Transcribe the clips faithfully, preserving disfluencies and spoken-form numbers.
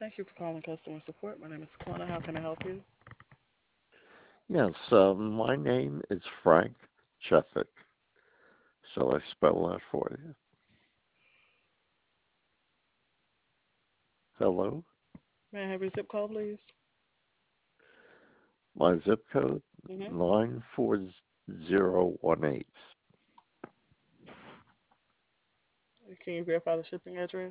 Thank you for calling customer support. My name is Connor. How can I help you? Yes, um, my name is Frank Chefik. Shall I spell that for you? Hello? May I have your zip code, please? My zip code, Mm-hmm. nine four zero one eight. Can you verify the shipping address?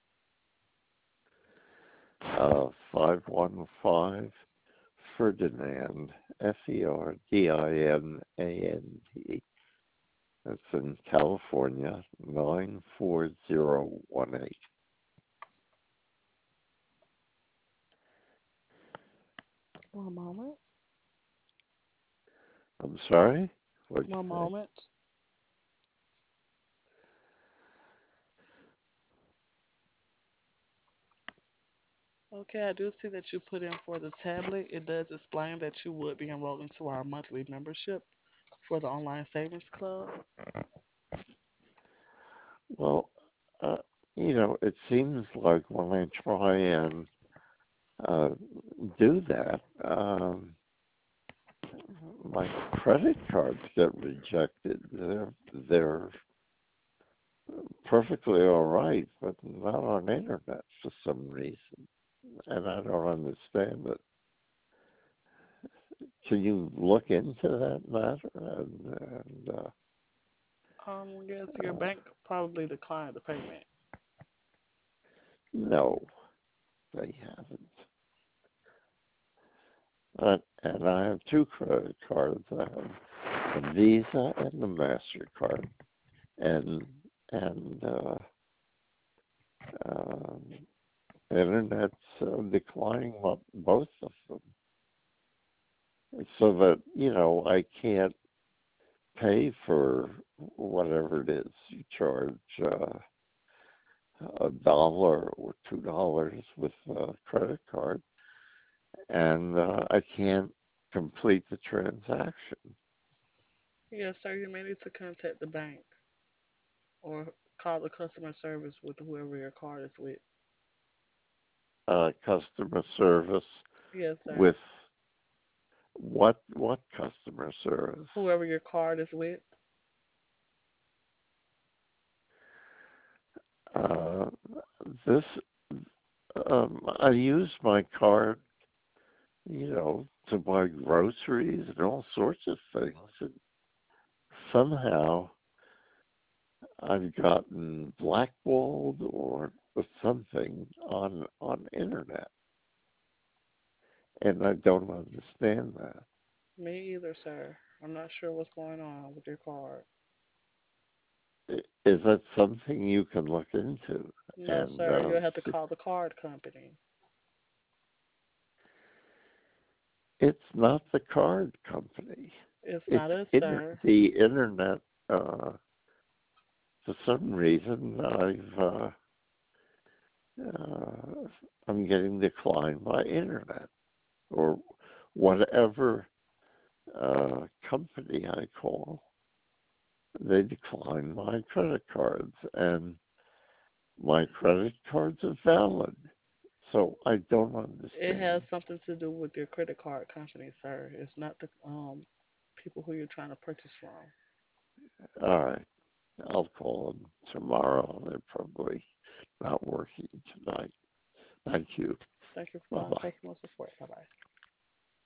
Uh, five one five Ferdinand, F E R D I N A N D. That's in California, nine four zero one eight. One moment. I'm sorry? What'd One you say? moment. Okay, I do see that you put in for the tablet. It does explain that you would be enrolled into our monthly membership for the Online Savings Club. Well, uh, you know, it seems like when I try and uh, do that, um, my credit cards get rejected. They're they're perfectly all right, but not on internet for some reason, and I don't understand it. Can you look into that matter? And, and uh, Um, yes, your uh, bank probably declined the payment. no, they haven't. Uh, and I have two credit cards. I have a Visa and a Mastercard, and and uh, um, internet's uh, declining mo- both of them, so that you know I can't pay for whatever it is you charge uh, a dollar or two dollars with a credit card, and uh, I can't complete the transaction. Yes, sir, you may need to contact the bank or call the customer service with whoever your card is with. Uh, customer service Yes, sir. with what what customer service? Whoever your card is with. Uh, this um, I use my card, you know, to buy groceries and all sorts of things. And somehow I've gotten blackballed or, or something on on internet, and I don't understand that. Me either, sir. I'm not sure what's going on with your card. I- Is that something you can look into? No, And sir. uh, You'll have to s- call the card company. it's not the card company. It's It's not us, in sir. the internet. Uh, for some reason, I've uh, uh, I'm getting declined by internet or whatever uh, company I call. They decline my credit cards, and my credit cards are valid. So I don't It has understand. something to do with your credit card company, sir. It's not the um people who you're trying to purchase from. All right, I'll call them tomorrow. They're probably not working tonight. Thank you. Thank you for Bye calling bye. customer support. Bye bye.